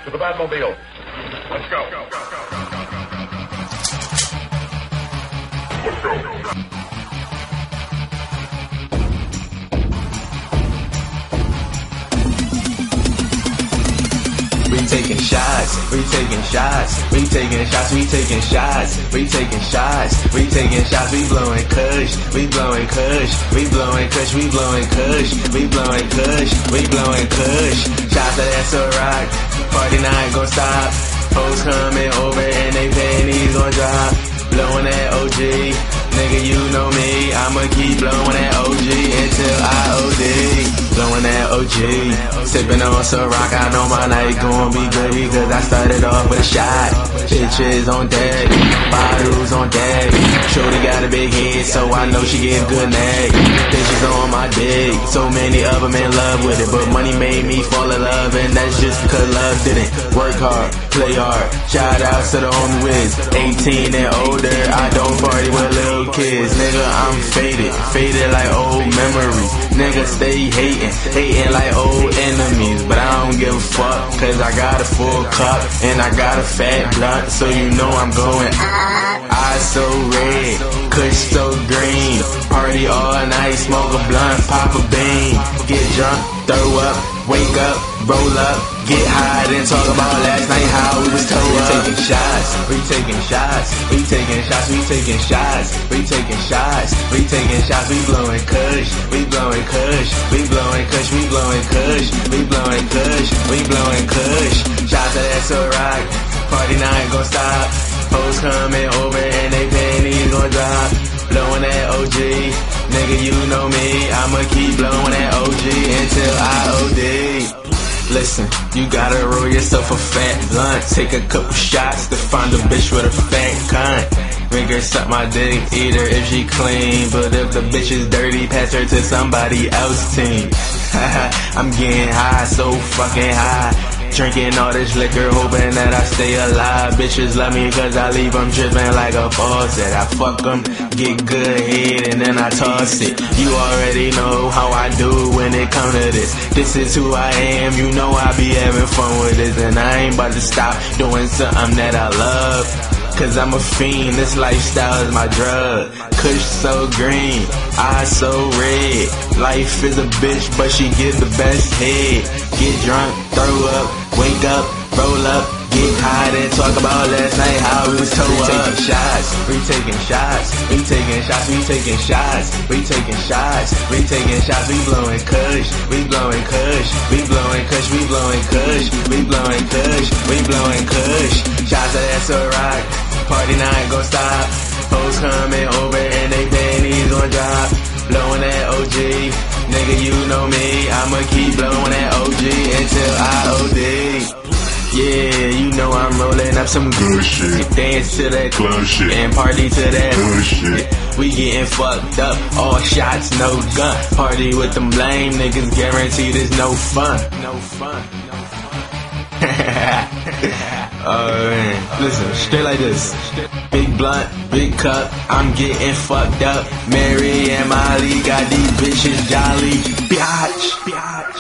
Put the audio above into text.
to the Batmobile. Let's go. Let's go. We taking shots, we taking shots, we taking shots, we taking shots, we taking shots, we taking shots, we blowing kush, we blowing kush, we blowing kush, we blowing kush, we blowing kush, we blowing kush. Shots of that Ciroc, party night gon' stop. Hoes coming over and they panties gon' drop. Blowing that OG, nigga you know me, I'ma keep blowing that OG until I OD. Blowing that OG, sipping on Ciroc, I know my night gon' be good because I started off with a shot. Bitches on deck, bottles on deck. Shorty got a big head, so I know she give good neck. Bitches on my dick, so many of them in love with it, but money made me fall in love, and that's just because love didn't. Work hard, play hard. Shout out to the homie Wiz, 18 and older. I don't party with little kids, nigga. I'm faded, faded like old memories. Nigga stay hating like old enemies, but I don't give a fuck, cause I got a full cup and I got a fat blunt, so you know I'm going. Eyes so red, kush so green. Party all night, smoke a blunt, pop a bean. Get drunk, throw up, wake up, roll up, get high, then talk about last night how we was toe up. We taking shots, we taking shots, we taking shots, we taking shots, we taking shots, we taking shots, we blowing kush, we blowing kush, we blowing kush, we blowing kush, we blowing kush, we blowing kush. Shots of that Ciroc, party night gon' stop. Hoes coming over and they panties gon' drop. Blowing that OG, nigga you know me, I'ma keep blowing that OG until I OD. Listen, you gotta roll yourself a fat blunt. Take a couple shots to find a bitch with a fat cunt. Make her suck my dick, eat her if she clean, but if the bitch is dirty, pass her to somebody else's team. I'm getting high, so fucking high. Drinking all this liquor, hoping that I stay alive. Bitches love me cause I leave them dripping like a faucet. I fuck them, get good head, and then I toss it. You already know how I do when it come to this. This is who I am, you know I be having fun with this, and I ain't about to stop doing something that I love, cause I'm a fiend, this lifestyle is my drug. Kush so green, eyes so red. Life is a bitch, but she get the best head. Get drunk, throw up, wake up, roll up, get high, then talk about last night how we was toe up. We taking shots, we taking shots, we taking shots, we taking shots, we taking shots, we taking shots, we blowing kush, we blowing kush, we blowing kush, we blowing kush, we blowing kush, we blowing kush. Shots of that Ciroc, party night gon' stop. Hoes coming over and they panties gon' drop. Blowing that OG, nigga you know me, I'ma keep blowing that OG until I OD. Yeah, you know I'm rolling up some good shit. Dance to that club shit and party to that good shit. We getting fucked up, all shots, no gun. Party with them lame niggas, guaranteed there's no fun. No fun. Oh man, listen, straight like this. Big blunt, big cup, I'm getting fucked up. Mary and Molly got these bitches jolly. Biatch, biatch.